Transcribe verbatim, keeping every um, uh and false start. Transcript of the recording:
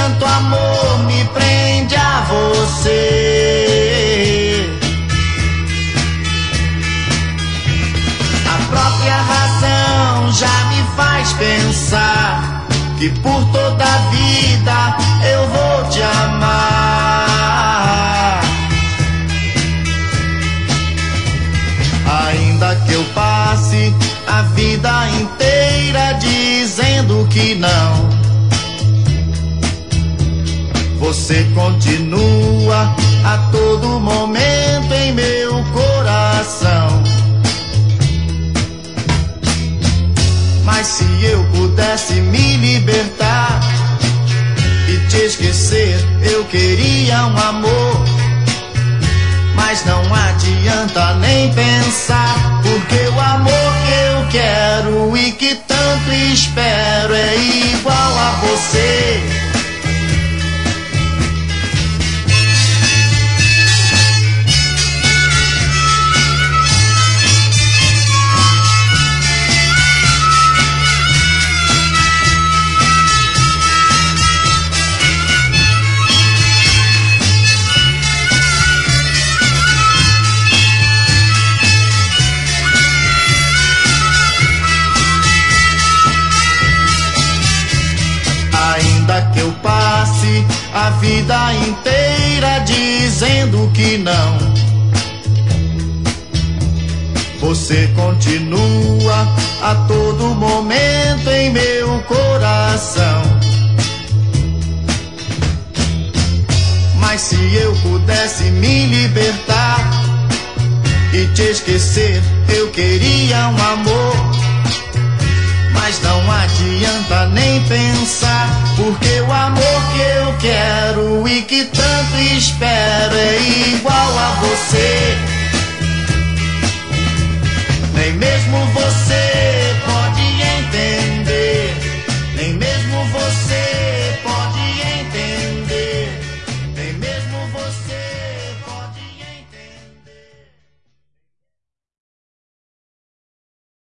tanto amor me prende a você. A própria razão já me faz pensar que por toda a vida eu vou te amar. Ainda que eu passe a vida inteira dizendo que não, você continua a todo momento em meu coração. Mas se eu pudesse me libertar e te esquecer, eu queria um amor. Mas não adianta nem pensar, porque o amor que eu quero e que tanto espero é igual a você. Ainda que eu passe a vida inteira dizendo que não, você continua a todo momento em meu coração. Mas se eu pudesse me libertar e te esquecer, eu queria um amor. Mas não adianta nem pensar, porque o amor que eu quero e que tanto espero é igual